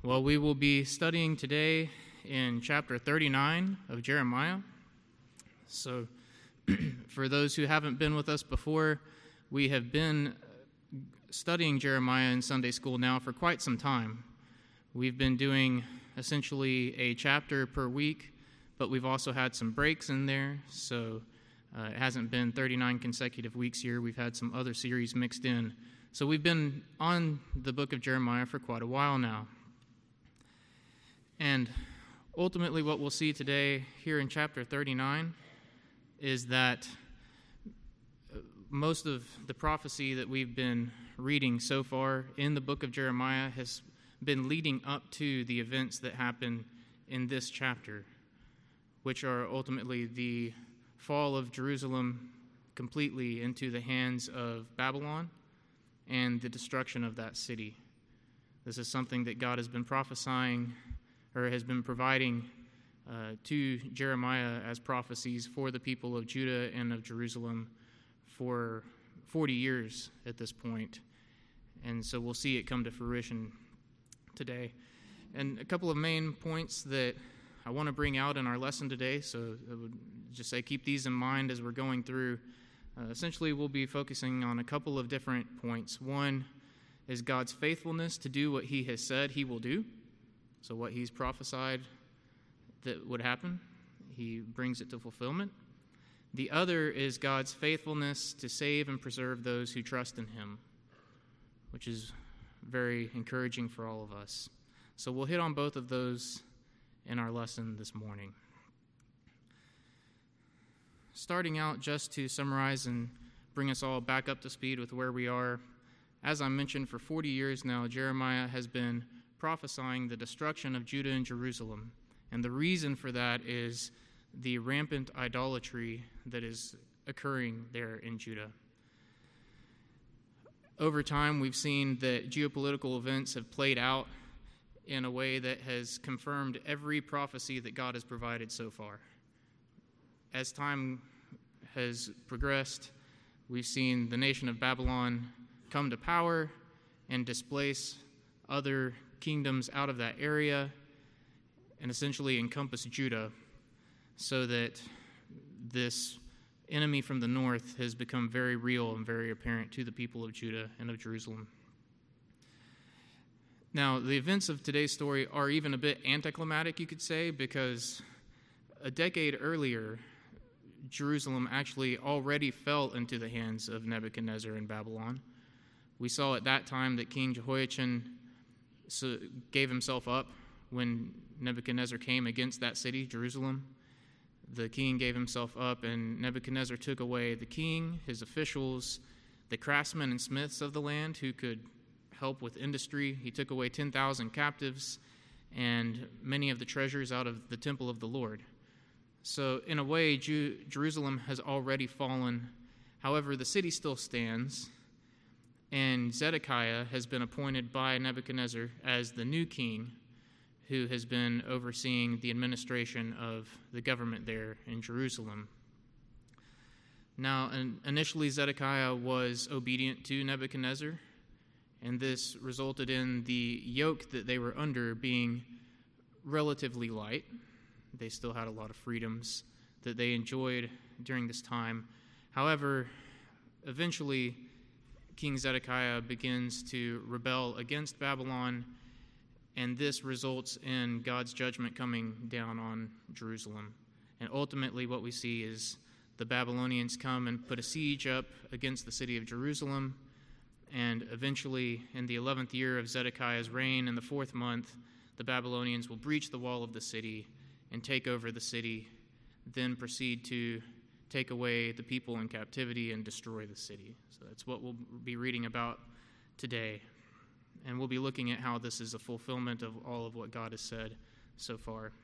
Well, we will be studying today in chapter 39 of Jeremiah. So, for those who haven't been with us before, we have been studying Jeremiah in Sunday school now for quite some time. We've been doing essentially a chapter per week, but we've also had some breaks in there, so it hasn't been 39 consecutive weeks here. We've had some other series mixed in. So we've been on the book of Jeremiah for quite a while now. And ultimately what we'll see today here in chapter 39 is that most of the prophecy that we've been reading so far in the book of Jeremiah has been leading up to the events that happen in this chapter, which are ultimately the fall of Jerusalem completely into the hands of Babylon and the destruction of that city. This is something that God has been prophesying or has been providing to Jeremiah as prophecies for the people of Judah and of Jerusalem for 40 years at this point. And so we'll see it come to fruition today. And a couple of main points that I want to bring out in our lesson today, so I would just say keep these in mind as we're going through. Essentially, we'll be focusing on a couple of different points. One is God's faithfulness to do what he has said he will do. So what he's prophesied that would happen, he brings it to fulfillment. The other is God's faithfulness to save and preserve those who trust in him, which is very encouraging for all of us. So we'll hit on both of those in our lesson this morning. Starting out, just to summarize and bring us all back up to speed with where we are, as I mentioned, for 40 years now, Jeremiah has been prophesying the destruction of Judah and Jerusalem. And the reason for that is the rampant idolatry that is occurring there in Judah. Over time, we've seen that geopolitical events have played out in a way that has confirmed every prophecy that God has provided so far. As time has progressed, we've seen the nation of Babylon come to power and displace other kingdoms out of that area and essentially encompass Judah, so that this enemy from the north has become very real and very apparent to the people of Judah and of Jerusalem. Now, the events of today's story are even a bit anticlimactic, you could say, because a decade earlier, Jerusalem actually already fell into the hands of Nebuchadnezzar in Babylon. We saw at that time that King Jehoiachin gave himself up when Nebuchadnezzar came against that city, Jerusalem. The king gave himself up, and Nebuchadnezzar took away the king, his officials, the craftsmen and smiths of the land who could help with industry. He took away 10,000 captives and many of the treasures out of the temple of the Lord. So in a way, Jerusalem has already fallen. However, the city still stands, and Zedekiah has been appointed by Nebuchadnezzar as the new king who has been overseeing the administration of the government there in Jerusalem. Now, initially Zedekiah was obedient to Nebuchadnezzar, and this resulted in the yoke that they were under being relatively light. They still had a lot of freedoms that they enjoyed during this time. However, eventually King Zedekiah begins to rebel against Babylon, and this results in God's judgment coming down on Jerusalem. And ultimately what we see is the Babylonians come and put a siege up against the city of Jerusalem, and eventually in the 11th year of Zedekiah's reign, in the 4th month, the Babylonians will breach the wall of the city and take over the city, then proceed to take away the people in captivity and destroy the city. So that's what we'll be reading about today. And we'll be looking at how this is a fulfillment of all of what God has said so far.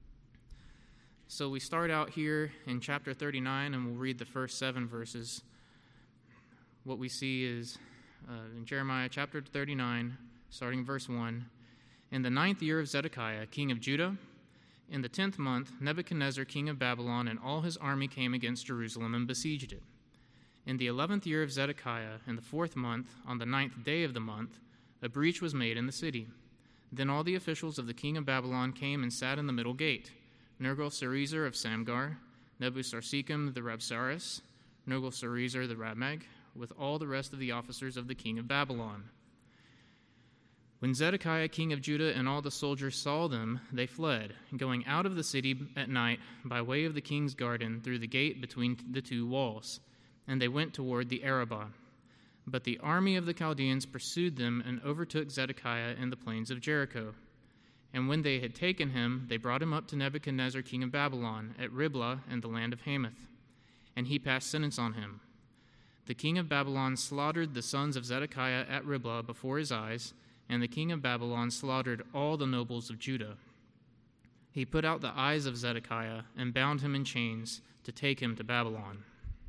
So we start out here in chapter 39, and we'll read the first 7 verses. What we see is in Jeremiah chapter 39, starting verse 1, "In the 9th year of Zedekiah, king of Judah, in the 10th month, Nebuchadnezzar, king of Babylon, and all his army came against Jerusalem and besieged it. In the 11th year of Zedekiah, in the 4th month, on the 9th day of the month, a breach was made in the city. Then all the officials of the king of Babylon came and sat in the middle gate, Nergal-Sarezer of Samgar, Nebusarsecum the Rabsaris, Nergal-Sarezer the Rabmag, with all the rest of the officers of the king of Babylon. When Zedekiah king of Judah and all the soldiers saw them, they fled, going out of the city at night by way of the king's garden through the gate between the two walls, and they went toward the Arabah. But the army of the Chaldeans pursued them and overtook Zedekiah in the plains of Jericho. And when they had taken him, they brought him up to Nebuchadnezzar king of Babylon at Riblah in the land of Hamath, and he passed sentence on him. The king of Babylon slaughtered the sons of Zedekiah at Riblah before his eyes, and the king of Babylon slaughtered all the nobles of Judah. He put out the eyes of Zedekiah and bound him in chains to take him to Babylon.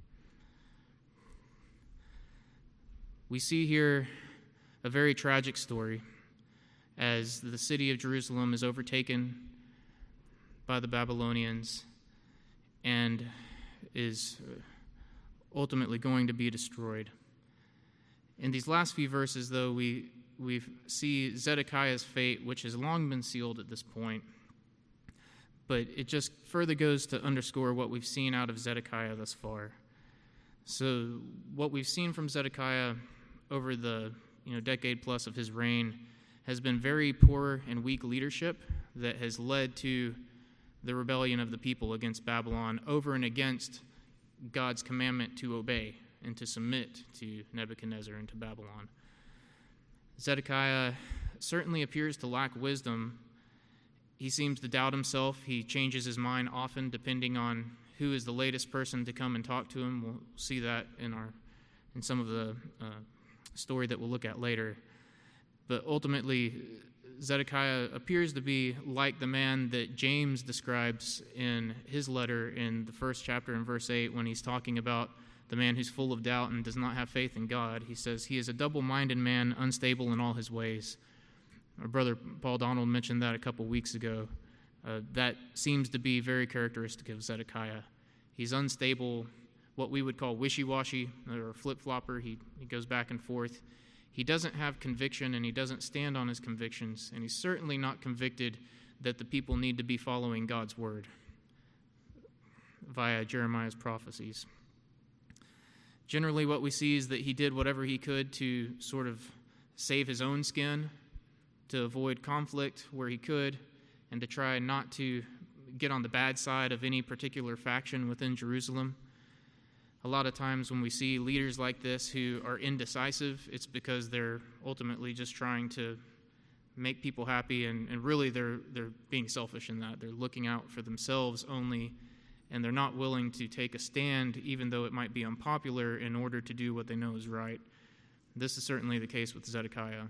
We see here a very tragic story as the city of Jerusalem is overtaken by the Babylonians and is ultimately going to be destroyed. In these last few verses, though, we see Zedekiah's fate, which has long been sealed at this point, but it just further goes to underscore what we've seen out of Zedekiah thus far. So what we've seen from Zedekiah over the decade plus of his reign has been very poor and weak leadership that has led to the rebellion of the people against Babylon over and against God's commandment to obey and to submit to Nebuchadnezzar and to Babylon. Zedekiah certainly appears to lack wisdom. He seems to doubt himself. He changes his mind often depending on who is the latest person to come and talk to him. We'll see that in some of the story that we'll look at later. But ultimately, Zedekiah appears to be like the man that James describes in his letter in the first chapter in verse 8 when he's talking about the man who's full of doubt and does not have faith in God. He says, he is a double-minded man, unstable in all his ways. Our brother Paul Donald mentioned that a couple weeks ago. That seems to be very characteristic of Zedekiah. He's unstable, what we would call wishy-washy or flip-flopper. He goes back and forth. He doesn't have conviction, and he doesn't stand on his convictions, and he's certainly not convicted that the people need to be following God's word via Jeremiah's prophecies. Generally, what we see is that he did whatever he could to sort of save his own skin, to avoid conflict where he could, and to try not to get on the bad side of any particular faction within Jerusalem. A lot of times when we see leaders like this who are indecisive, it's because they're ultimately just trying to make people happy, and really they're being selfish in that. They're looking out for themselves only, and they're not willing to take a stand, even though it might be unpopular, in order to do what they know is right. This is certainly the case with Zedekiah.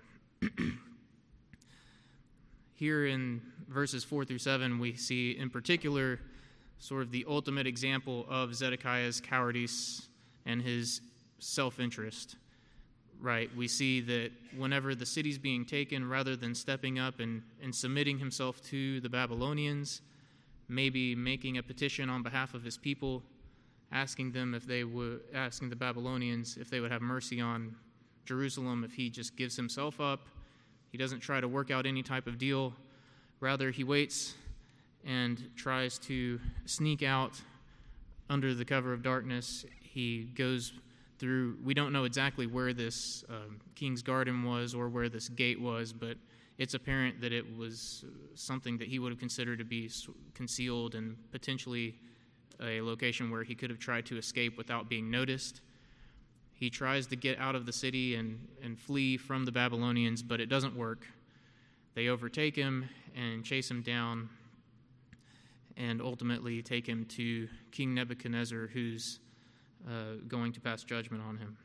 Here in verses 4 through 7, we see in particular sort of the ultimate example of Zedekiah's cowardice and his self-interest. Right? We see that whenever the city's being taken, rather than stepping up and submitting himself to the Babylonians, maybe making a petition on behalf of his people, asking the Babylonians if they would have mercy on Jerusalem if he just gives himself up. He doesn't try to work out any type of deal. Rather, he waits and tries to sneak out under the cover of darkness. He goes through, we don't know exactly where this king's garden was or where this gate was, but it's apparent that it was something that he would have considered to be concealed and potentially a location where he could have tried to escape without being noticed. He tries to get out of the city and flee from the Babylonians, but it doesn't work. They overtake him and chase him down and ultimately take him to King Nebuchadnezzar, who's going to pass judgment on him.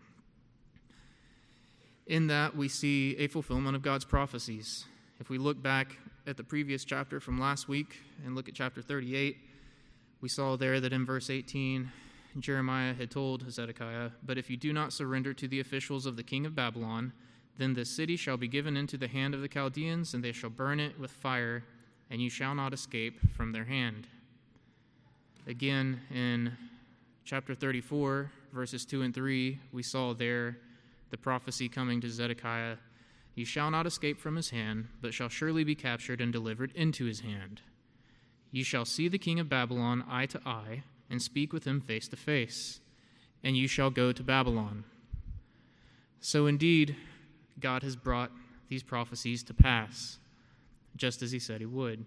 In that, we see a fulfillment of God's prophecies. If we look back at the previous chapter from last week and look at chapter 38, we saw there that in verse 18, Jeremiah had told Zedekiah, "But if you do not surrender to the officials of the king of Babylon, then this city shall be given into the hand of the Chaldeans, and they shall burn it with fire, and you shall not escape from their hand." Again, in chapter 34, verses 2 and 3, we saw there the prophecy coming to Zedekiah You shall not escape from his hand, but shall surely be captured and delivered into his hand. You shall see the king of Babylon eye to eye, and speak with him face to face, and you shall go to Babylon. So indeed, God has brought these prophecies to pass, just as he said he would.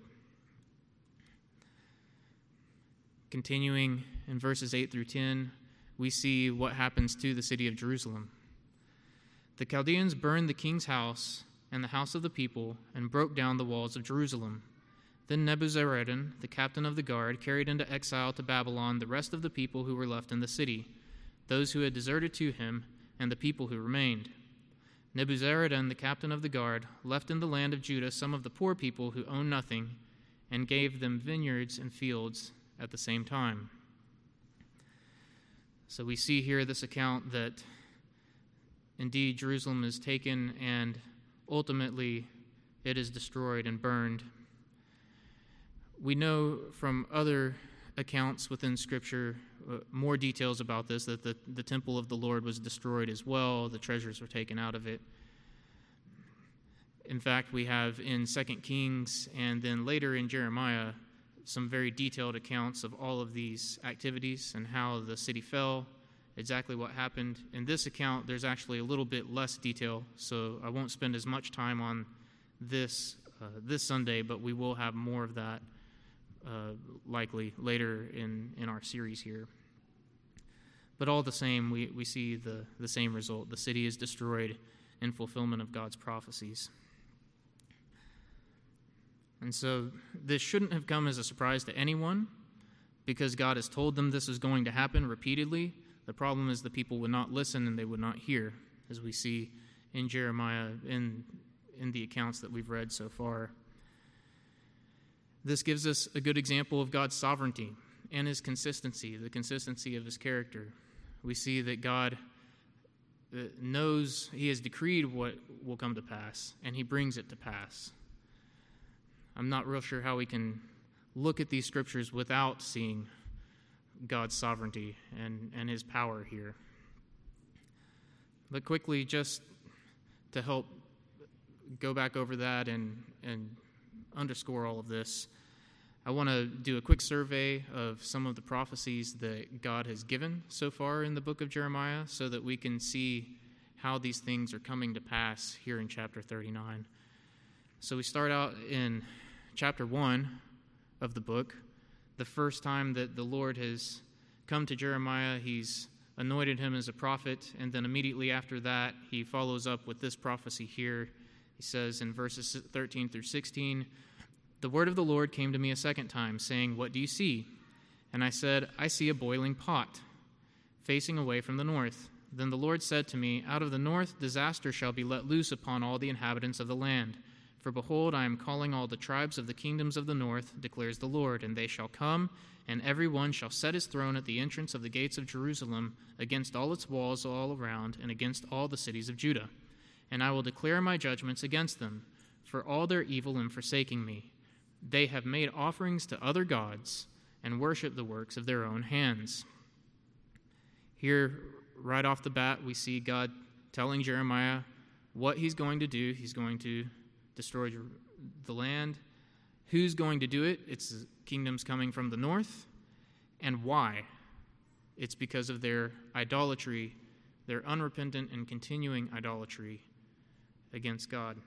Continuing in verses 8 through 10, we see what happens to the city of Jerusalem. The Chaldeans burned the king's house and the house of the people and broke down the walls of Jerusalem. Then Nebuzaradan, the captain of the guard, carried into exile to Babylon the rest of the people who were left in the city, those who had deserted to him, and the people who remained. Nebuzaradan, the captain of the guard, left in the land of Judah some of the poor people who owned nothing, and gave them vineyards and fields at the same time. So we see here this account that indeed Jerusalem is taken and ultimately it is destroyed and burned. We know from other accounts within Scripture more details about this, that the temple of the Lord was destroyed as well. The treasures were taken out of it. In fact, we have in 2 Kings and then later in Jeremiah some very detailed accounts of all of these activities and how the city fell, exactly what happened. In this account, there's actually a little bit less detail, so I won't spend as much time on this Sunday, but we will have more of that likely later in our series here. But all the same, we see the same result. The city is destroyed in fulfillment of God's prophecies. And so this shouldn't have come as a surprise to anyone, because God has told them this is going to happen repeatedly. The problem is the people would not listen and they would not hear, as we see in Jeremiah in the accounts that we've read so far. This gives us a good example of God's sovereignty and his consistency, the consistency of his character. We see that God knows, he has decreed what will come to pass, and he brings it to pass. I'm not real sure how we can look at these scriptures without seeing God's sovereignty and his power here. But quickly, just to help go back over that and underscore all of this, I want to do a quick survey of some of the prophecies that God has given so far in the book of Jeremiah so that we can see how these things are coming to pass here in chapter 39. So we start out in chapter 1 of the book. The first time that the Lord has come to Jeremiah, he's anointed him as a prophet, and then immediately after that, he follows up with this prophecy here. He says in verses 13 through 16, "The word of the Lord came to me a second time, saying, 'What do you see?' And I said, 'I see a boiling pot, facing away from the north.' Then the Lord said to me, 'Out of the north disaster shall be let loose upon all the inhabitants of the land. For behold, I am calling all the tribes of the kingdoms of the north, declares the Lord, and they shall come, and every one shall set his throne at the entrance of the gates of Jerusalem, against all its walls all around, and against all the cities of Judah. And I will declare my judgments against them, for all their evil in forsaking me. They have made offerings to other gods, and worship the works of their own hands.'" Here, right off the bat, we see God telling Jeremiah what he's going to do. He's going to destroy the land. Who's going to do it? It's kingdoms coming from the north. And why? It's because of their idolatry, their unrepentant and continuing idolatry against God.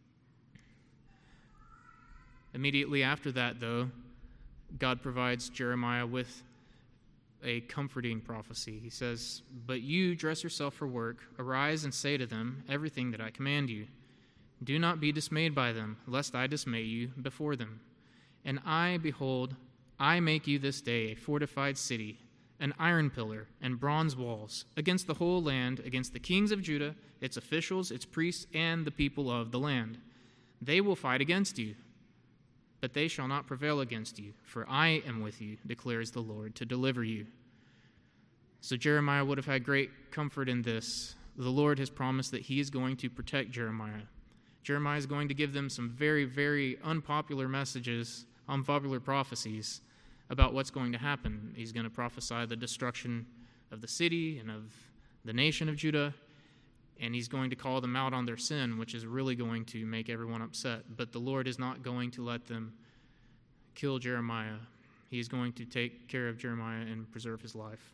Immediately after that, though, God provides Jeremiah with a comforting prophecy. He says, "But you dress yourself for work. Arise and say to them everything that I command you. Do not be dismayed by them, lest I dismay you before them. And I, behold, I make you this day a fortified city, an iron pillar and bronze walls, against the whole land, against the kings of Judah, its officials, its priests, and the people of the land. They will fight against you, but they shall not prevail against you, for I am with you, declares the Lord, to deliver you." So Jeremiah would have had great comfort in this. The Lord has promised that he is going to protect Jeremiah. Jeremiah is going to give them some very, very unpopular messages, unpopular prophecies about what's going to happen. He's going to prophesy the destruction of the city and of the nation of Judah, and he's going to call them out on their sin, which is really going to make everyone upset. But the Lord is not going to let them kill Jeremiah. He is going to take care of Jeremiah and preserve his life.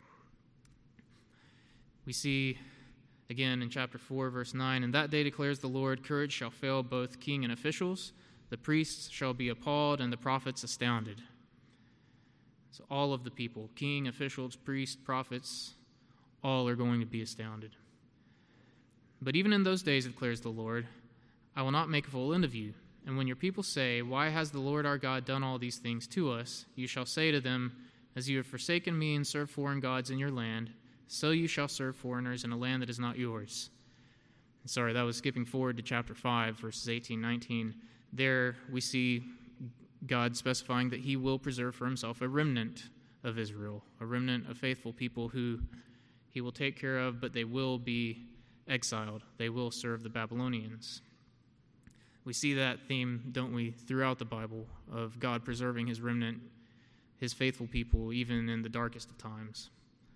We see, again, in chapter 4, verse 9, "In that day declares the Lord, courage shall fail both king and officials. The priests shall be appalled, and the prophets astounded." So all of the people, king, officials, priests, prophets, all are going to be astounded. "But even in those days, declares the Lord, I will not make a full end of you. And when your people say, 'Why has the Lord our God done all these things to us?' you shall say to them, 'As you have forsaken me and served foreign gods in your land, so you shall serve foreigners in a land that is not yours.'" Sorry, that was skipping forward to chapter 5, verses 18, 19. There we see God specifying that he will preserve for himself a remnant of Israel, a remnant of faithful people who he will take care of, but they will be exiled. They will serve the Babylonians. We see that theme, don't we, throughout the Bible, of God preserving his remnant, his faithful people, even in the darkest of times.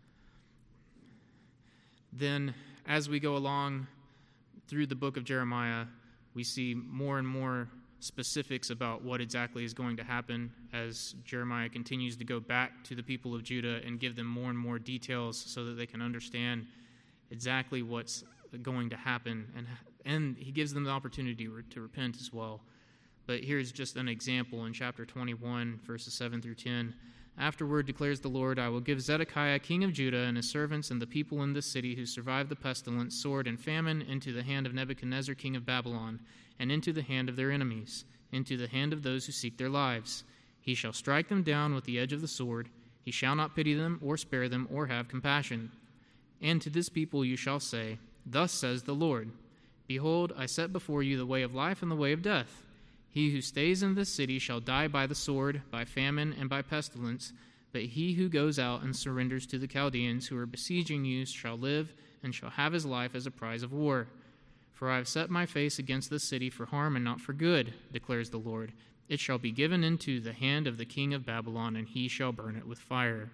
Then, as we go along through the book of Jeremiah, we see more and more specifics about what exactly is going to happen as Jeremiah continues to go back to the people of Judah and give them more and more details so that they can understand exactly what's going to happen, and he gives them the opportunity to repent as well. But here's just an example in chapter 21, verses 7 through 10. "Afterward, declares the Lord, I will give Zedekiah, king of Judah, and his servants and the people in this city who survived the pestilence, sword, and famine into the hand of Nebuchadnezzar, king of Babylon, and into the hand of their enemies, into the hand of those who seek their lives. He shall strike them down with the edge of the sword. He shall not pity them or spare them or have compassion. And to this people you shall say, 'Thus says the Lord, Behold, I set before you the way of life and the way of death. He who stays in this city shall die by the sword, by famine, and by pestilence, but he who goes out and surrenders to the Chaldeans who are besieging you shall live and shall have his life as a prize of war. For I have set my face against this city for harm and not for good, declares the Lord. It shall be given into the hand of the king of Babylon, and he shall burn it with fire.'"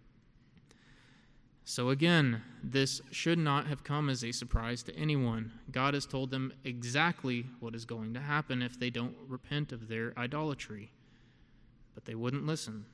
So again, this should not have come as a surprise to anyone. God has told them exactly what is going to happen if they don't repent of their idolatry. But they wouldn't listen.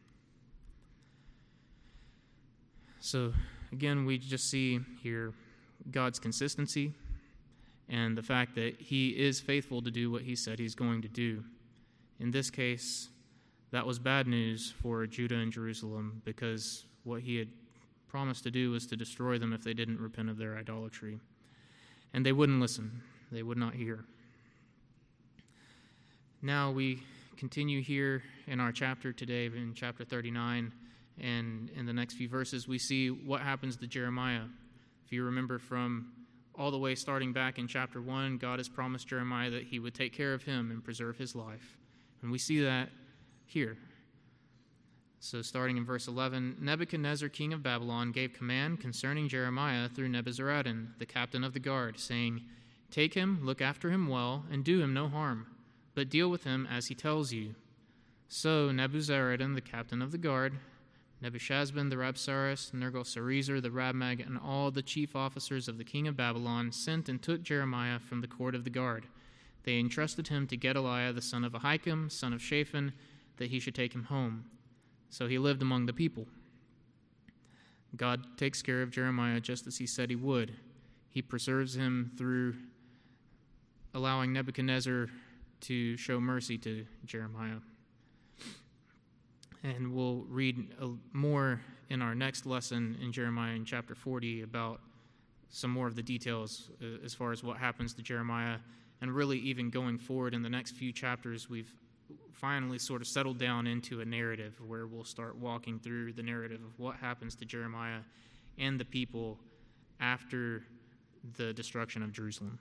So again, we just see here God's consistency and the fact that he is faithful to do what he said he's going to do. In this case, that was bad news for Judah and Jerusalem, because what he had promised to do was to destroy them if they didn't repent of their idolatry. And they wouldn't listen. They would not hear. Now we continue here in our chapter today, in chapter 39, and in the next few verses we see what happens to Jeremiah. If you remember from all the way starting back in chapter 1, God has promised Jeremiah that he would take care of him and preserve his life. And we see that here. So starting in verse 11, "Nebuchadnezzar, king of Babylon, gave command concerning Jeremiah through Nebuzaradan, the captain of the guard, saying, 'Take him, look after him well, and do him no harm, but deal with him as he tells you.' So Nebuzaradan, the captain of the guard, Nebuchadnezzar the Rabsaris, Nergal-Sarezer the Rabmag, and all the chief officers of the king of Babylon sent and took Jeremiah from the court of the guard. They entrusted him to Gedaliah, the son of Ahikam, son of Shaphan, that he should take him home. So he lived among the people." God takes care of Jeremiah just as he said he would. He preserves him through allowing Nebuchadnezzar to show mercy to Jeremiah. And we'll read more in our next lesson in Jeremiah in chapter 40 about some more of the details as far as what happens to Jeremiah. And really even going forward in the next few chapters, we've finally sort of settled down into a narrative where we'll start walking through the narrative of what happens to Jeremiah and the people after the destruction of Jerusalem.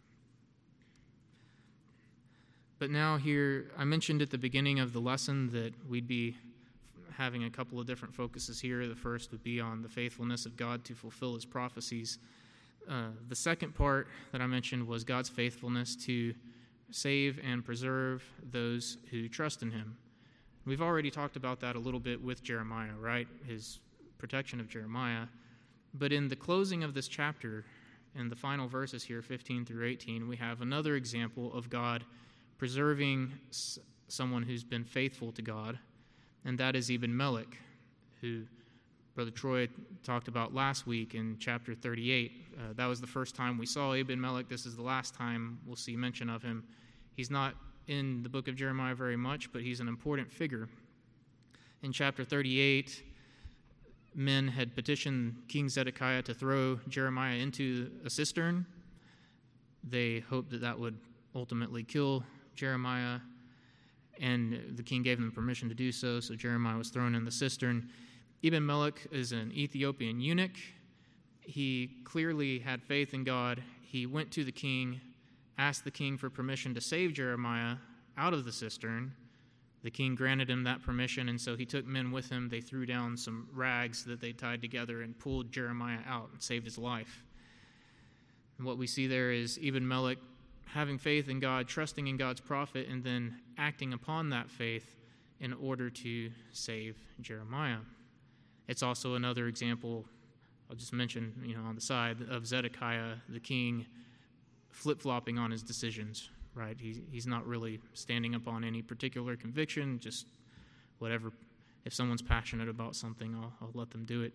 But now here, I mentioned at the beginning of the lesson that we'd be having a couple of different focuses here. The first would be on the faithfulness of God to fulfill his prophecies. The second part that I mentioned was God's faithfulness to save and preserve those who trust in him. We've already talked about that a little bit with Jeremiah, right? His protection of Jeremiah. But in the closing of this chapter, in the final verses here, 15 through 18, we have another example of God preserving someone who's been faithful to God, and that is Ebed-Melech, who Brother Troy talked about last week in chapter 38. That was the first time we saw Ebed-Melech. This is the last time we'll see mention of him. He's not in the book of Jeremiah very much, but he's an important figure. In chapter 38, men had petitioned King Zedekiah to throw Jeremiah into a cistern. They hoped that that would ultimately kill Jeremiah, and the king gave them permission to do so, so Jeremiah was thrown in the cistern. Ebed-Melech is an Ethiopian eunuch. He clearly had faith in God. He went to the king, asked the king for permission to save Jeremiah out of the cistern. The king granted him that permission, and so he took men with him. They threw down some rags that they tied together and pulled Jeremiah out and saved his life. And what we see there is Ebed-Melech having faith in God, trusting in God's prophet, and then acting upon that faith in order to save Jeremiah. It's also another example, I'll just mention, on the side, of Zedekiah, the king, flip-flopping on his decisions, right? He's not really standing up on any particular conviction, just whatever. If someone's passionate about something, I'll let them do it.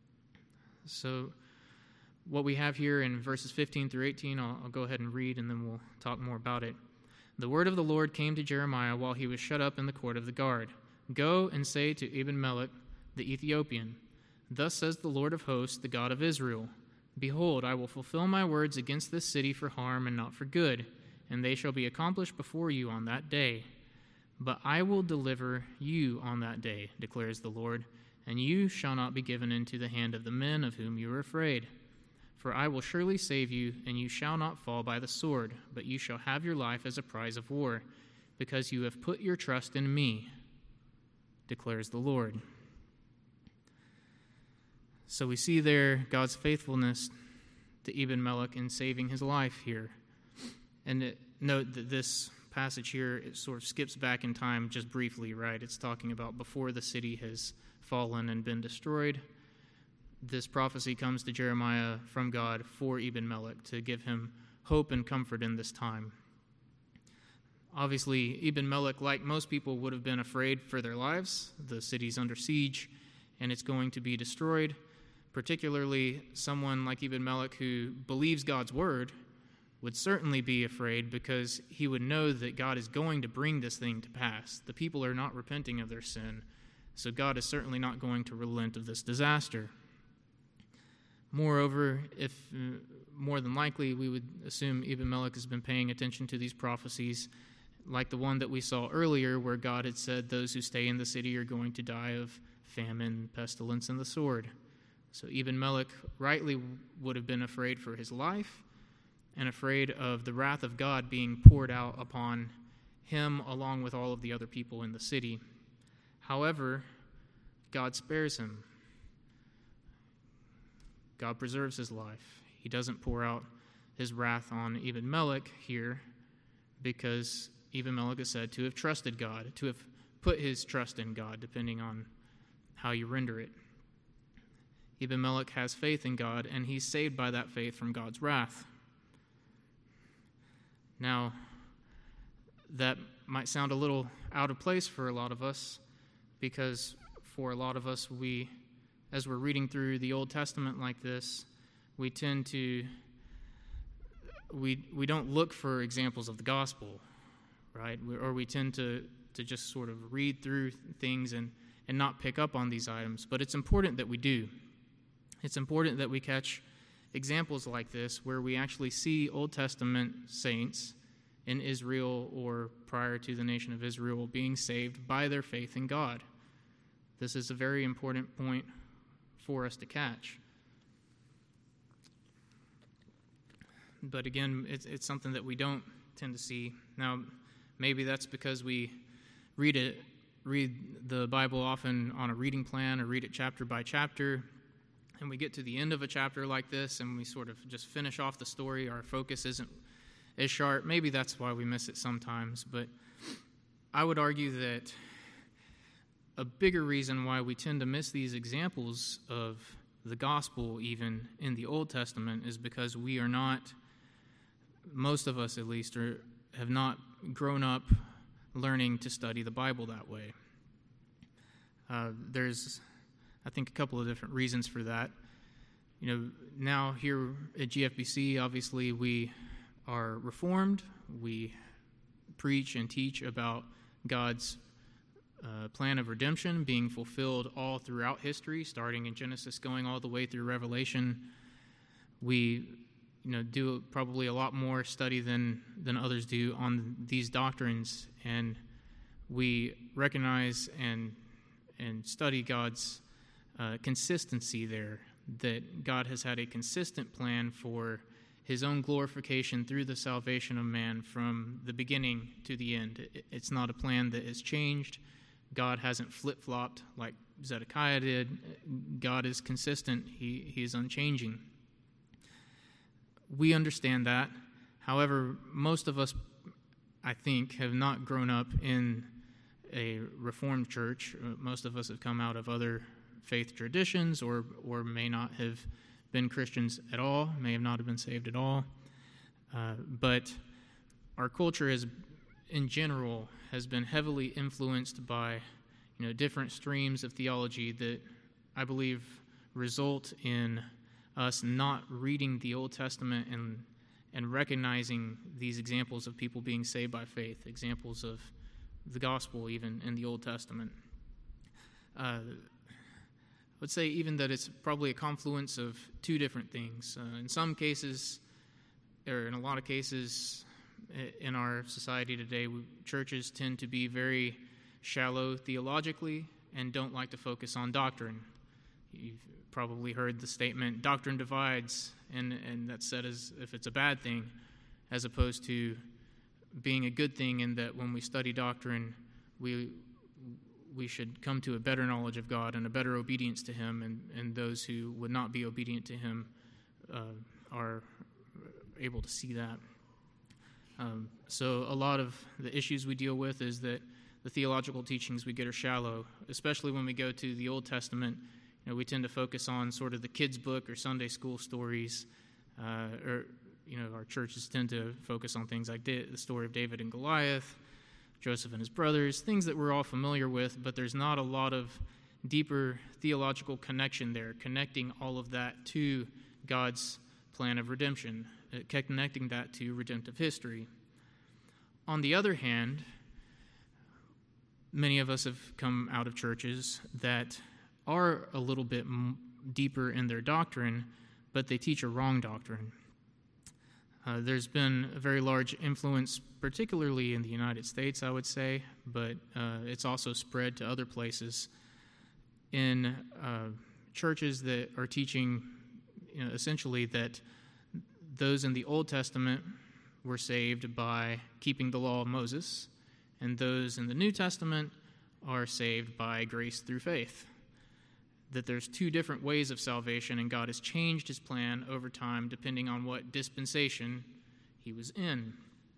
So what we have here in verses 15 through 18, I'll go ahead and read, and then we'll talk more about it. The word of the Lord came to Jeremiah while he was shut up in the court of the guard. Go and say to Ebed-Melech, the Ethiopian, thus says the Lord of hosts, the God of Israel, behold, I will fulfill my words against this city for harm and not for good, and they shall be accomplished before you on that day. But I will deliver you on that day, declares the Lord, and you shall not be given into the hand of the men of whom you are afraid. For I will surely save you, and you shall not fall by the sword, but you shall have your life as a prize of war, because you have put your trust in me, declares the Lord. So we see there God's faithfulness to Ebed-Melech in saving his life here. And note that this passage here, it sort of skips back in time just briefly, right? It's talking about before the city has fallen and been destroyed. This prophecy comes to Jeremiah from God for Ebed-Melech to give him hope and comfort in this time. Obviously, Ebed-Melech, like most people, would have been afraid for their lives. The city's under siege, and it's going to be destroyed. Particularly, someone like Ebed-Melech who believes God's word would certainly be afraid, because he would know that God is going to bring this thing to pass. The people are not repenting of their sin, so God is certainly not going to relent of this disaster. Moreover, if more than likely we would assume Ebed-Melech has been paying attention to these prophecies, like the one that we saw earlier where God had said those who stay in the city are going to die of famine, pestilence, and the sword. So Ebed-Melech rightly would have been afraid for his life and afraid of the wrath of God being poured out upon him along with all of the other people in the city. However, God spares him. God preserves his life. He doesn't pour out his wrath on Ebed-Melech here, because Ebed-Melech is said to have trusted God, to have put his trust in God, depending on how you render it. Ebed-Melech has faith in God, and he's saved by that faith from God's wrath. Now, that might sound a little out of place for a lot of us, because for a lot of us, as we're reading through the Old Testament like this, we tend to, we don't look for examples of the gospel, right? Or we tend to just sort of read through things and not pick up on these items. But it's important that we do. It's important that we catch examples like this where we actually see Old Testament saints in Israel or prior to the nation of Israel being saved by their faith in God. This is a very important point for us to catch. But again, it's something that we don't tend to see. Now, maybe that's because we read the Bible often on a reading plan or read it chapter by chapter, and we get to the end of a chapter like this and we sort of just finish off the story. Our focus isn't as sharp. Maybe that's why we miss it sometimes. But I would argue that a bigger reason why we tend to miss these examples of the gospel even in the Old Testament is because we are not, most of us at least, have not grown up learning to study the Bible that way. There's, I think, a couple of different reasons for that. Now here at GFBC, obviously we are Reformed. We preach and teach about God's plan of redemption being fulfilled all throughout history, starting in Genesis, going all the way through Revelation. We do probably a lot more study than others do on these doctrines, and we recognize and study God's consistency there, that God has had a consistent plan for his own glorification through the salvation of man from the beginning to the end. It's not a plan that has changed. God hasn't flip-flopped like Zedekiah did. God is consistent. He is unchanging. We understand that. However, most of us, I think, have not grown up in a Reformed church. Most of us have come out of other faith traditions or may not have been Christians at all, may have not have been saved at all. But our culture in general has been heavily influenced by different streams of theology that I believe result in us not reading the Old Testament and recognizing these examples of people being saved by faith, examples of the gospel even in the Old Testament. I would say even that it's probably a confluence of two different things. In some cases, or in a lot of cases in our society today, churches tend to be very shallow theologically and don't like to focus on doctrine. You've probably heard the statement, doctrine divides, and that's said as if it's a bad thing, as opposed to being a good thing in that when we study doctrine, we should come to a better knowledge of God and a better obedience to him, and those who would not be obedient to him are able to see that. So a lot of the issues we deal with is that the theological teachings we get are shallow, especially when we go to the Old Testament. We tend to focus on sort of the kids' book or Sunday school stories, our churches tend to focus on things like the story of David and Goliath, Joseph and his brothers, things that we're all familiar with, but there's not a lot of deeper theological connection there, connecting all of that to God's plan of redemption, connecting that to redemptive history. On the other hand, many of us have come out of churches that are a little bit deeper in their doctrine, but they teach a wrong doctrine. There's been a very large influence, particularly in the United States, I would say, but it's also spread to other places in churches that are teaching, essentially that those in the Old Testament were saved by keeping the law of Moses, and those in the New Testament are saved by grace through faith. That there's two different ways of salvation, and God has changed his plan over time depending on what dispensation he was in.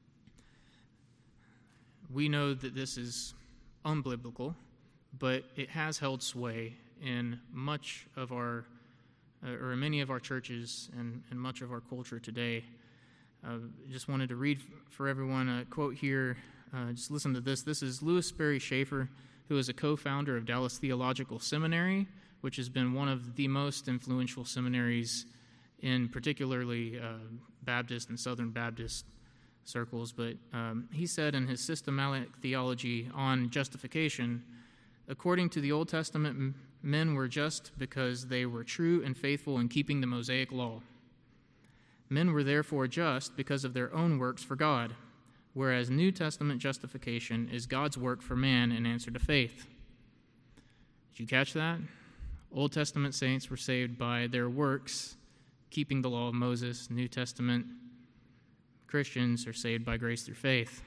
We know that this is unbiblical, but it has held sway in much of our, or in many of our churches and much of our culture today. Just wanted to read for everyone a quote here. Just listen to this. This is Louis Sperry Schaefer, who is a co-founder of Dallas Theological Seminary, which has been one of the most influential seminaries in particularly Baptist and Southern Baptist circles. But he said in his systematic theology on justification, according to the Old Testament, men were just because they were true and faithful in keeping the Mosaic law. Men were therefore just because of their own works for God, whereas New Testament justification is God's work for man in answer to faith. Did you catch that? Old Testament saints were saved by their works, keeping the law of Moses. New Testament Christians are saved by grace through faith.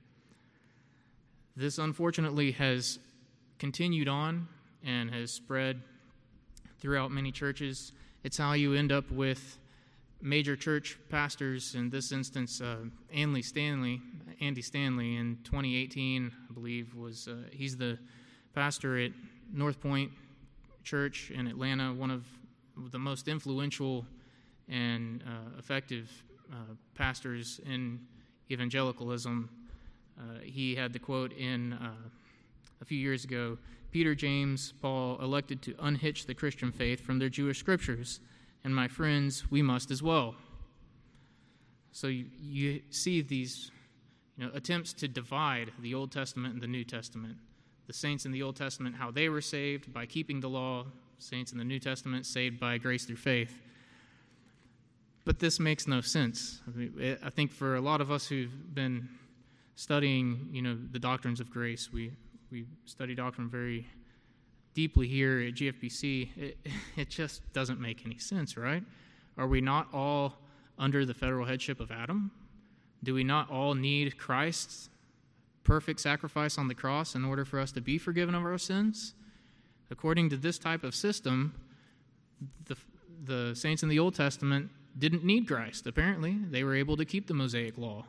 This, unfortunately, has continued on and has spread throughout many churches. It's how you end up with major church pastors, in this instance, Andy Stanley in 2018, I believe, he's the pastor at North Point Church in Atlanta, one of the most influential and effective pastors in evangelicalism. He had the quote in a few years ago, Peter, James, Paul elected to unhitch the Christian faith from their Jewish scriptures, and my friends, we must as well. So you see these attempts to divide the Old Testament and the New Testament. The saints in the Old Testament, how they were saved by keeping the law. Saints in the New Testament, saved by grace through faith. But this makes no sense. I think for a lot of us who've been studying, the doctrines of grace, we study doctrine very deeply here at GFBC. It just doesn't make any sense, right? Are we not all under the federal headship of Adam? Do we not all need Christ's perfect sacrifice on the cross in order for us to be forgiven of our sins? According to this type of system, the saints in the Old Testament didn't need Christ, apparently. They were able to keep the Mosaic law.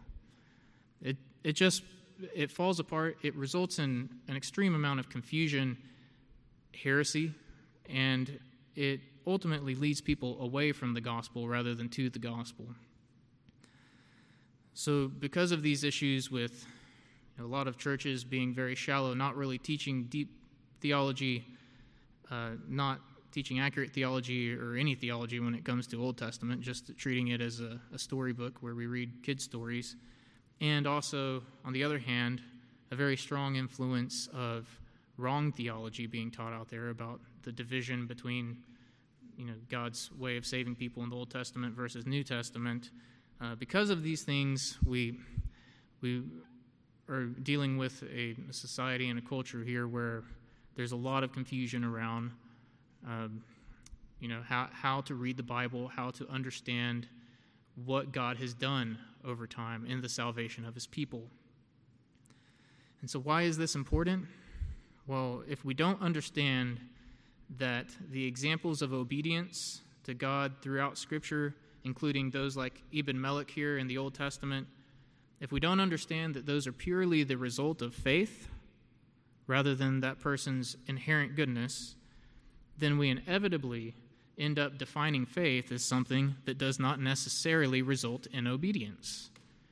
It falls apart. It results in an extreme amount of confusion, heresy, and it ultimately leads people away from the gospel rather than to the gospel. So because of these issues with a lot of churches being very shallow, not really teaching deep theology, not teaching accurate theology or any theology when it comes to Old Testament, just treating it as a storybook where we read kids' stories. And also, on the other hand, a very strong influence of wrong theology being taught out there about the division between God's way of saving people in the Old Testament versus New Testament. Because of these things, we are dealing with a society and a culture here where there's a lot of confusion around how to read the Bible, how to understand what God has done over time in the salvation of his people. And so why is this important? Well, if we don't understand that the examples of obedience to God throughout Scripture, including those like Ibn Melech here in the Old Testament, if we don't understand that those are purely the result of faith rather than that person's inherent goodness, then we inevitably end up defining faith as something that does not necessarily result in obedience.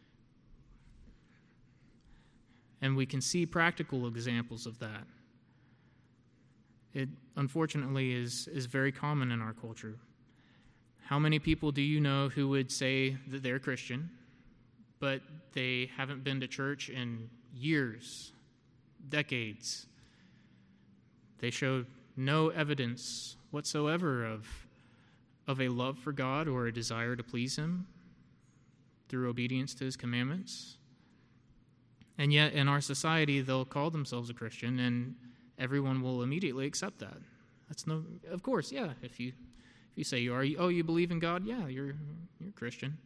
And we can see practical examples of that. It, unfortunately, is very common in our culture. How many people do you know who would say that they're Christian, but they haven't been to church in years, decades? They show no evidence whatsoever of a love for God or a desire to please him through obedience to his commandments. And yet in our society, they'll call themselves a Christian, and everyone will immediately accept that. Of course, yeah. If you say you are, you believe in God, yeah, you're a Christian.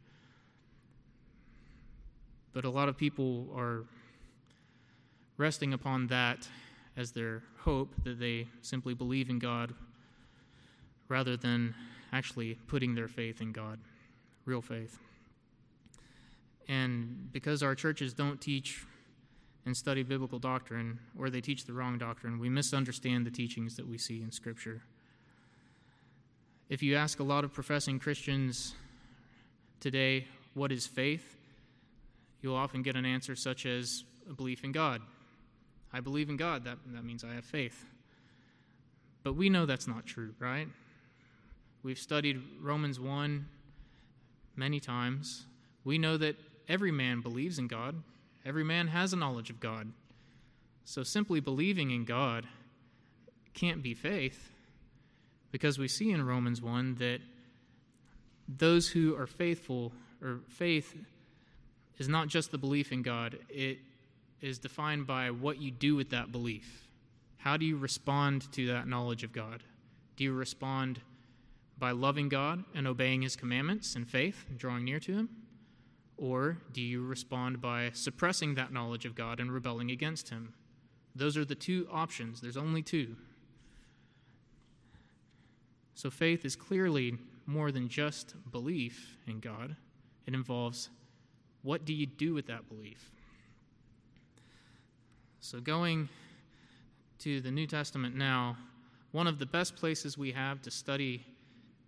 But a lot of people are resting upon that as their hope, that they simply believe in God rather than actually putting their faith in God, real faith. And because our churches don't teach and study biblical doctrine, or they teach the wrong doctrine, we misunderstand the teachings that we see in Scripture. If you ask a lot of professing Christians today, what is faith? You'll often get an answer such as a belief in God. I believe in God, that means I have faith. But we know that's not true, right? We've studied Romans 1 many times. We know that every man believes in God. Every man has a knowledge of God. So simply believing in God can't be faith, because we see in Romans 1 that those who are faithful, or faith is not just the belief in God, it is defined by what you do with that belief. How do you respond to that knowledge of God? Do you respond by loving God and obeying his commandments in faith and drawing near to him? Or do you respond by suppressing that knowledge of God and rebelling against him? Those are the two options. There's only two. So faith is clearly more than just belief in God. It involves, what do you do with that belief? So going to the New Testament now, one of the best places we have to study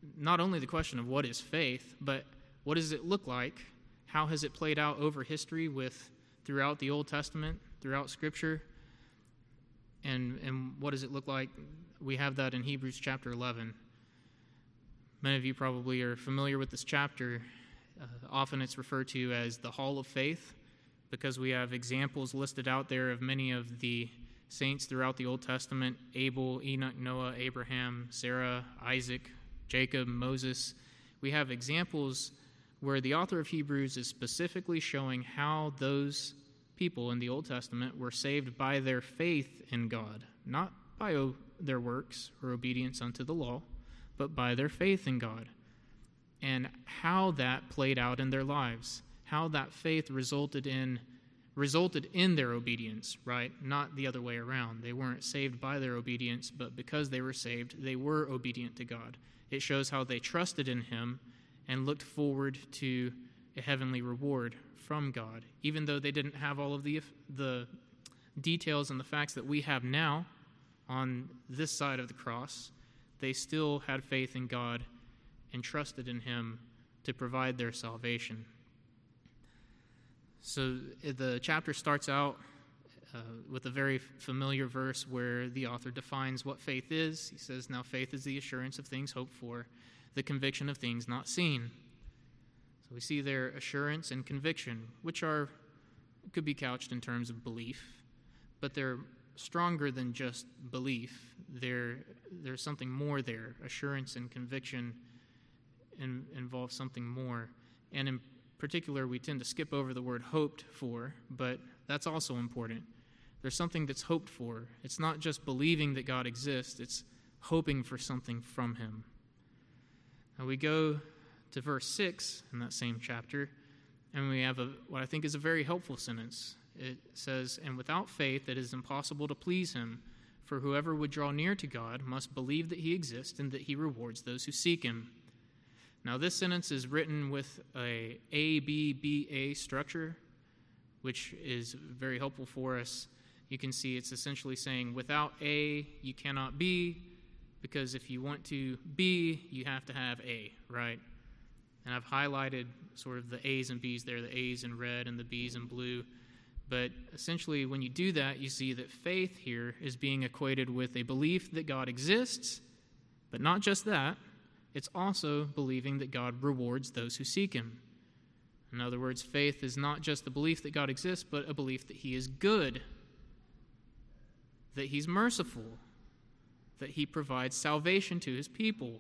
not only the question of what is faith, but what does it look like? How has it played out over history throughout the Old Testament, throughout Scripture? And what does it look like? We have that in Hebrews chapter 11. Many of you probably are familiar with this chapter. Often it's referred to as the Hall of Faith because we have examples listed out there of many of the saints throughout the Old Testament: Abel, Enoch, Noah, Abraham, Sarah, Isaac, Jacob, Moses. We have examples where the author of Hebrews is specifically showing how those people in the Old Testament were saved by their faith in God, not by their works or obedience unto the law, but by their faith in God, and how that played out in their lives, how that faith resulted in their obedience, right? Not the other way around. They weren't saved by their obedience, but because they were saved, they were obedient to God. It shows how they trusted in Him and looked forward to a heavenly reward from God. Even though they didn't have all of the details and the facts that we have now on this side of the cross, they still had faith in God and trusted in Him to provide their salvation. So the chapter starts out with a very familiar verse where the author defines what faith is. He says, "Now faith is the assurance of things hoped for, the conviction of things not seen." So we see their assurance and conviction, which could be couched in terms of belief, but they're stronger than just belief. There's something more there. Assurance and conviction involve something more. And in particular, we tend to skip over the word hoped for, but that's also important. There's something that's hoped for. It's not just believing that God exists, it's hoping for something from Him. Now we go to verse 6 in that same chapter, and we have what I think is a very helpful sentence. It says, "And without faith it is impossible to please Him, for whoever would draw near to God must believe that He exists and that He rewards those who seek Him." Now this sentence is written with a A-B-B-A structure, which is very helpful for us. You can see it's essentially saying without A, you cannot be, because if you want to be, you have to have A, right? And I've highlighted sort of the A's and B's there, the A's in red and the B's in blue. But essentially, when you do that, you see that faith here is being equated with a belief that God exists, but not just that, it's also believing that God rewards those who seek Him. In other words, faith is not just the belief that God exists, but a belief that He is good, that He's merciful, that He provides salvation to His people.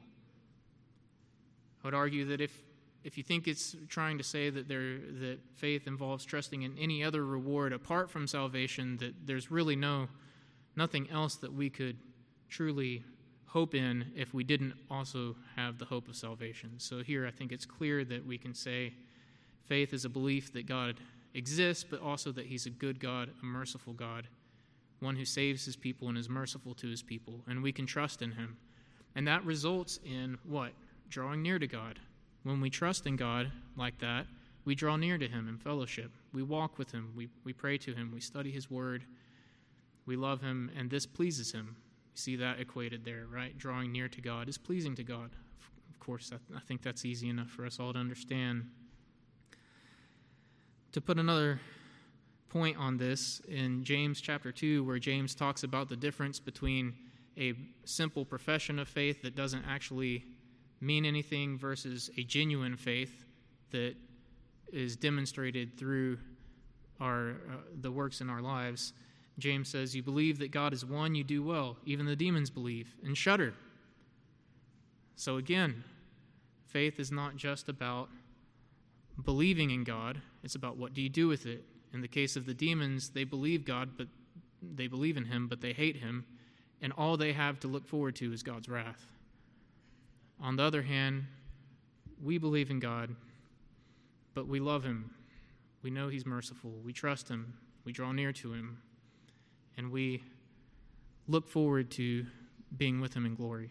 I would argue that if you think it's trying to say that faith involves trusting in any other reward apart from salvation, that there's really nothing else that we could truly hope in if we didn't also have the hope of salvation. So here I think it's clear that we can say faith is a belief that God exists, but also that He's a good God, a merciful God, one who saves His people and is merciful to His people, and we can trust in Him. And that results in what? Drawing near to God. When we trust in God like that, we draw near to Him in fellowship. We walk with Him. We pray to Him. We study His Word. We love Him, and this pleases Him. You see that equated there, right? Drawing near to God is pleasing to God. Of course, I think that's easy enough for us all to understand. To put another point on this, in James chapter 2, where James talks about the difference between a simple profession of faith that doesn't actually mean anything versus a genuine faith that is demonstrated through the works in our lives. James says, "You believe that God is one, you do well. Even the demons believe and shudder." So again, faith is not just about believing in God. It's about what do you do with it. In the case of the demons, they believe God, but they believe in Him, but they hate Him, and all they have to look forward to is God's wrath. On the other hand, we believe in God, but we love Him. We know He's merciful. We trust Him. We draw near to Him. And we look forward to being with Him in glory.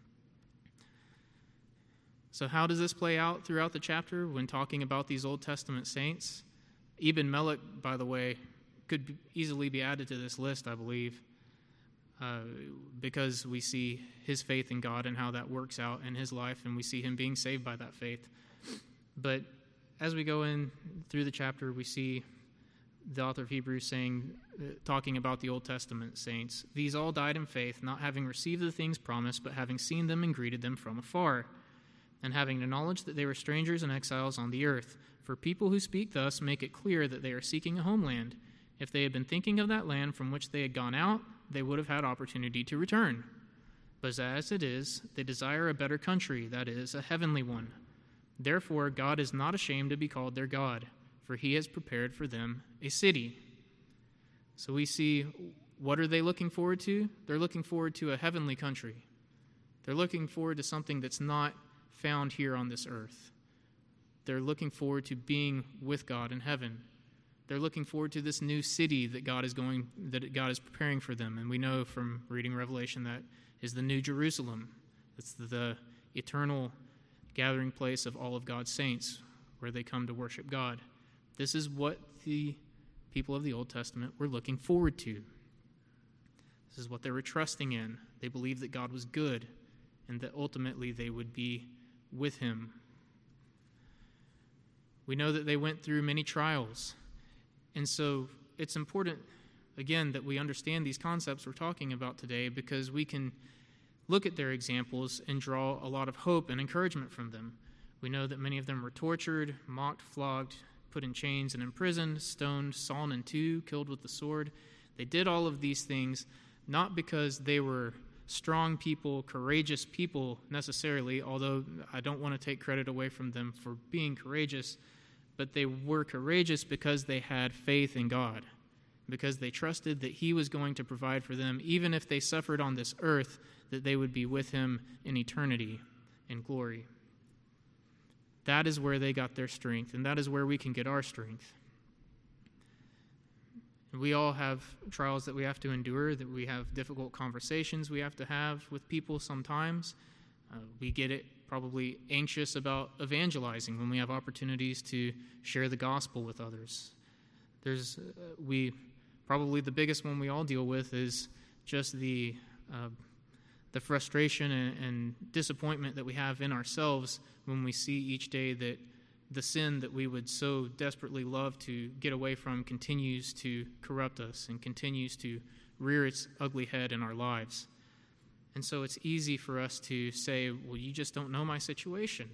So how does this play out throughout the chapter when talking about these Old Testament saints? Ibn Malik, by the way, could easily be added to this list, I believe. because we see his faith in God and how that works out in his life, and we see him being saved by that faith. But as we go in through the chapter, we see the author of Hebrews talking about the Old Testament saints. These all died in faith, not having received the things promised, but having seen them and greeted them from afar, and having acknowledged that they were strangers and exiles on the earth. For people who speak thus make it clear that they are seeking a homeland. If they had been thinking of that land from which they had gone out, they would have had opportunity to return. But as it is, they desire a better country, that is, a heavenly one. Therefore, God is not ashamed to be called their God, for he has prepared for them a city. So we see, what are they looking forward to? They're looking forward to a heavenly country. They're looking forward to something that's not found here on this earth. They're looking forward to being with God in heaven. They're looking forward to this new city that God is preparing for them. And we know from reading Revelation that is the New Jerusalem. It's the eternal gathering place of all of God's saints, where they come to worship God. This is what the people of the Old Testament were looking forward to. This is what they were trusting in. They believed that God was good and that ultimately they would be with him. We know that they went through many trials. And so it's important, again, that we understand these concepts we're talking about today, because we can look at their examples and draw a lot of hope and encouragement from them. We know that many of them were tortured, mocked, flogged, put in chains and imprisoned, stoned, sawn in two, killed with the sword. They did all of these things not because they were strong people, courageous people necessarily, although I don't want to take credit away from them for being courageous, but they were courageous because they had faith in God, because they trusted that he was going to provide for them, even if they suffered on this earth, that they would be with him in eternity in glory. That is where they got their strength, and that is where we can get our strength. We all have trials that we have to endure, that we have difficult conversations we have to have with people sometimes. We get it probably anxious about evangelizing when we have opportunities to share the gospel with others. Probably the biggest one we all deal with is just the frustration and disappointment that we have in ourselves when we see each day that the sin that we would so desperately love to get away from continues to corrupt us and continues to rear its ugly head in our lives. And so it's easy for us to say, well, you just don't know my situation.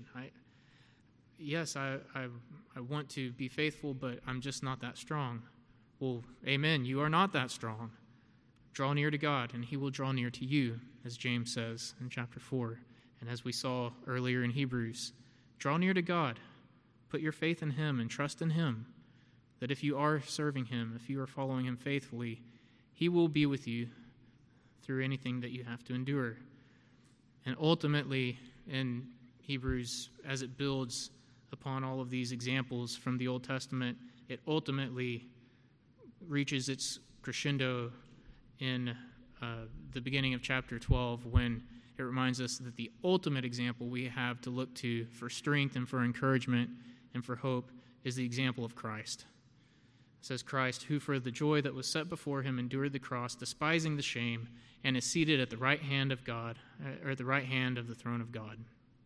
I want to be faithful, but I'm just not that strong. Well, amen, you are not that strong. Draw near to God, and he will draw near to you, as James says in chapter 4. And as we saw earlier in Hebrews, draw near to God. Put your faith in him and trust in him, that if you are serving him, if you are following him faithfully, he will be with you through anything that you have to endure. And ultimately, in Hebrews, as it builds upon all of these examples from the Old Testament, it ultimately reaches its crescendo in the beginning of chapter 12, when it reminds us that the ultimate example we have to look to for strength and for encouragement and for hope is the example of Christ. It says, Christ, who for the joy that was set before him endured the cross, despising the shame, and is seated at the right hand of God, or at the right hand of the throne of God.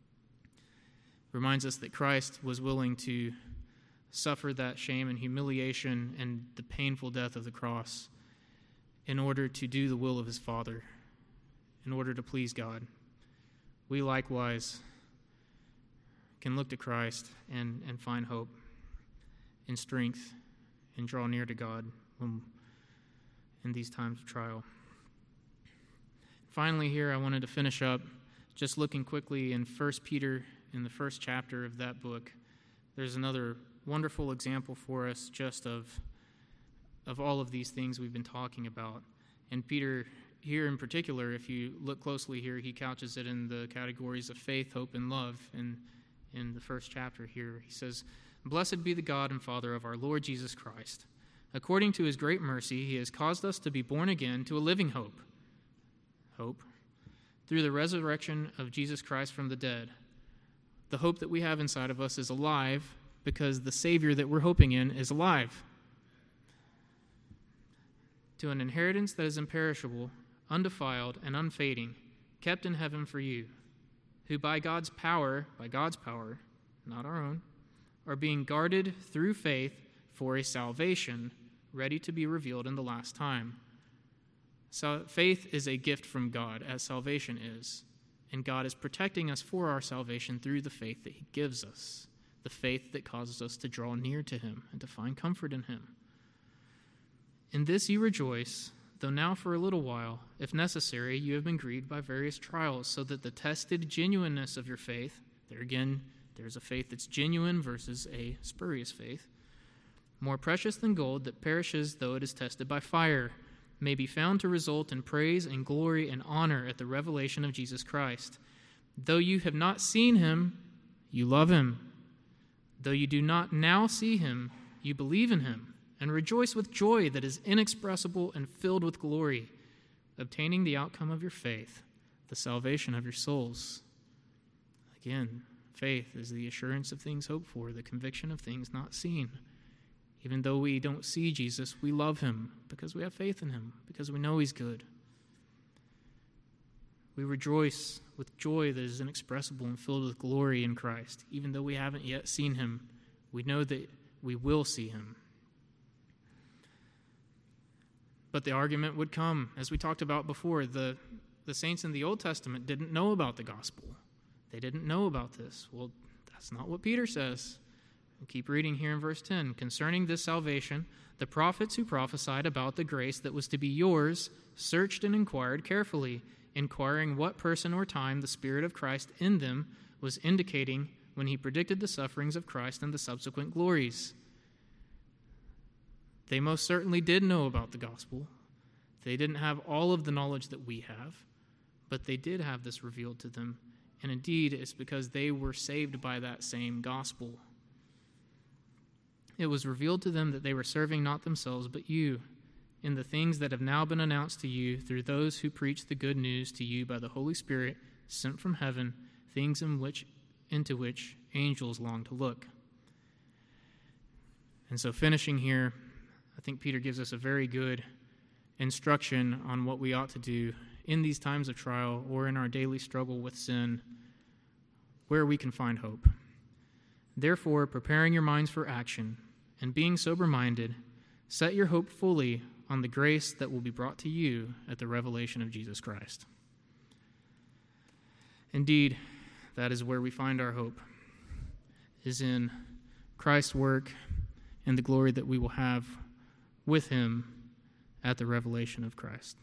It reminds us that Christ was willing to suffer that shame and humiliation and the painful death of the cross in order to do the will of his Father, in order to please God. We likewise can look to Christ and find hope and strength and draw near to God in these times of trial. Finally, here I wanted to finish up just looking quickly in 1 Peter, in the first chapter of that book. There's another wonderful example for us just of all of these things we've been talking about. And Peter, here in particular, if you look closely here, he couches it in the categories of faith, hope, and love in the first chapter here. He says, Blessed be the God and Father of our Lord Jesus Christ. According to his great mercy, he has caused us to be born again to a living hope, through the resurrection of Jesus Christ from the dead. The hope that we have inside of us is alive because the Savior that we're hoping in is alive. To an inheritance that is imperishable, undefiled and unfading, kept in heaven for you, who by God's power, not our own, are being guarded through faith for a salvation ready to be revealed in the last time. So faith is a gift from God, as salvation is, and God is protecting us for our salvation through the faith that he gives us, the faith that causes us to draw near to him and to find comfort in him. In this you rejoice, though now for a little while, if necessary, you have been grieved by various trials, so that the tested genuineness of your faith, there again, there's a faith that's genuine versus a spurious faith, more precious than gold that perishes though it is tested by fire, may be found to result in praise and glory and honor at the revelation of Jesus Christ. Though you have not seen him, you love him. Though you do not now see him, you believe in him, and rejoice with joy that is inexpressible and filled with glory, obtaining the outcome of your faith, the salvation of your souls. Again, faith is the assurance of things hoped for, the conviction of things not seen. Even though we don't see Jesus, we love him because we have faith in him, because we know he's good. We rejoice with joy that is inexpressible and filled with glory in Christ. Even though we haven't yet seen him, we know that we will see him. But the argument would come, as we talked about before, the saints in the Old Testament didn't know about the gospel. They didn't know about this. Well, that's not what Peter says. We'll keep reading here in verse 10. Concerning this salvation, the prophets who prophesied about the grace that was to be yours searched and inquired carefully, inquiring what person or time the Spirit of Christ in them was indicating when he predicted the sufferings of Christ and the subsequent glories. They most certainly did know about the gospel. They didn't have all of the knowledge that we have, but they did have this revealed to them. And indeed, it's because they were saved by that same gospel. It was revealed to them that they were serving not themselves, but you, in the things that have now been announced to you through those who preach the good news to you by the Holy Spirit sent from heaven, things into which angels long to look. And so finishing here, I think Peter gives us a very good instruction on what we ought to do in these times of trial or in our daily struggle with sin, where we can find hope. Therefore, preparing your minds for action and being sober-minded, set your hope fully on the grace that will be brought to you at the revelation of Jesus Christ. Indeed, that is where we find our hope, is in Christ's work and the glory that we will have with him at the revelation of Christ.